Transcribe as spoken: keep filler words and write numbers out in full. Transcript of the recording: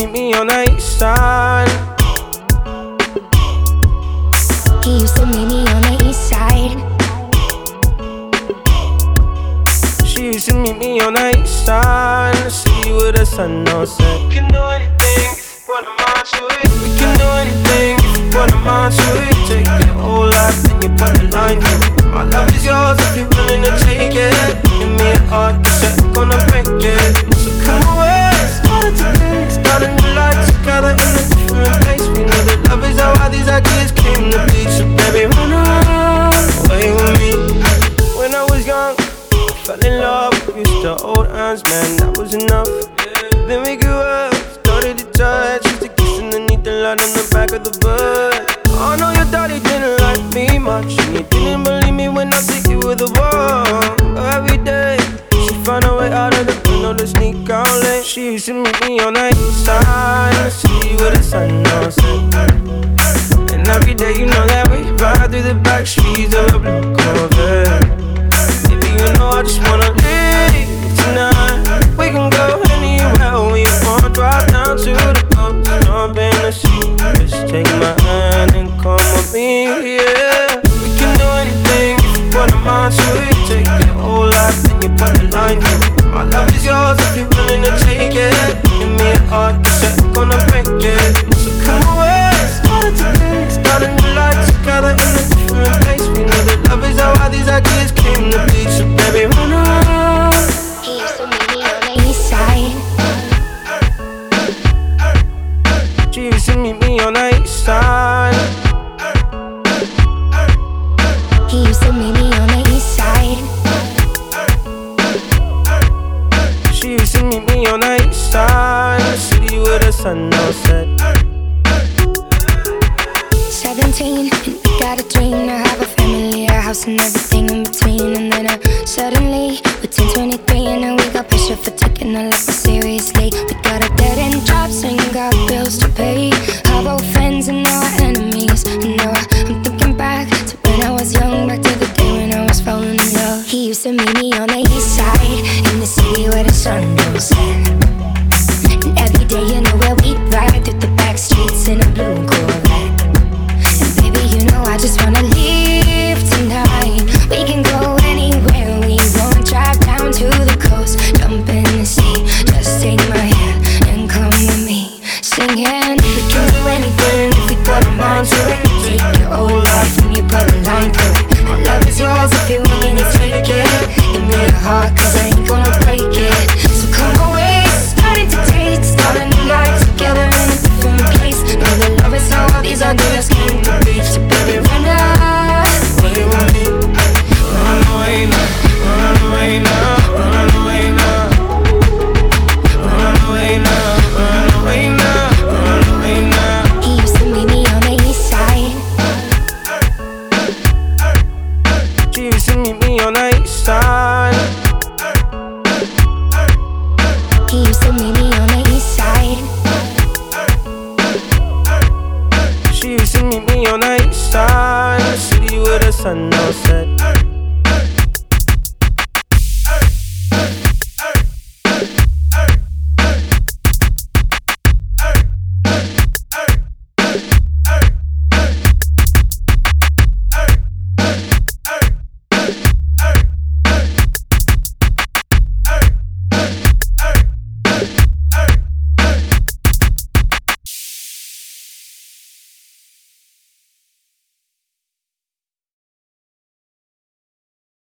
meet me on the east side. He used to meet me on the east side. She used to meet me on the east side. The city where the sun don't set. We can do anything if you put a mind to it. We can do anything if you put a mind to it. Take your whole life and you put a line to it. My love is yours if you're willing to take it. Give me a heart that's gonna break it. So come away, start today. Starting the light together in a different place. We know that love is how all these ideas came to be. So baby, run away with me. When I was young, fell in love, used to hold hands, man, that was enough. Then we grew up, started to touch, used to kiss underneath the light on the back of the bus. I know your daddy didn't like me much, and he didn't believe me when I said you were the one. But every day, she found a way out of the window to sneak out late. She used to meet me on the east side, in the city where the sun don't set. And every day, you know that we ride through the back streets of a blue Corvette. You know I just wanna leave tonight. We can go anywhere we want. Drive down to the coast, jump in the sea. Just take my hand and come with me, yeah. We can do anything if you put a mind to it. Take your whole life and you put a line to it. My love is yours if you're willing to take it. Give me a heart that's gonna break it. So come away, start today. Starting the light together in a different place. We know that love is how all these ideas came to be. So baby, run on. He used to meet me on the east side. She used to meet me on the east side. He used to meet me on the east side. She used to meet me on the east side, the city where the sun don't set. Seventeen, and we got a dream to have a family, a house and everything in between. And then uh, suddenly, we're ten twenty-three, and now we got pressure for taking our life seriously. We got a dead end jobs and got bills to pay. Our old friends and our enemies. And now I'm thinking back to when I was young, back to the day when I was falling in love. He used to meet me on the east side, in the city where the sun don't set. And every day, you know where we ride through the back streets in a blue Corvette. I just wanna leave tonight. We can go anywhere we want. Drive down to the coast, jump in the sea. Just take my hand and come with me, singing. We can do anything if we put our mind to it. Take your whole life and you put a line through it. My love is yours if you're willing to take it. Give me a heart cause I ain't gonna break it. So come away, starting to taste. Starting the light together in a different place. Know that love is how all these ideas came to be. So baby, run away with me. Run away now, run away now, run away now. Run away now, run away now, run away now. He used to meet me on the east side. She used to meet me on the east side. He used to meet me on the east side. She used to meet me on the east side, the city where the sun don't set.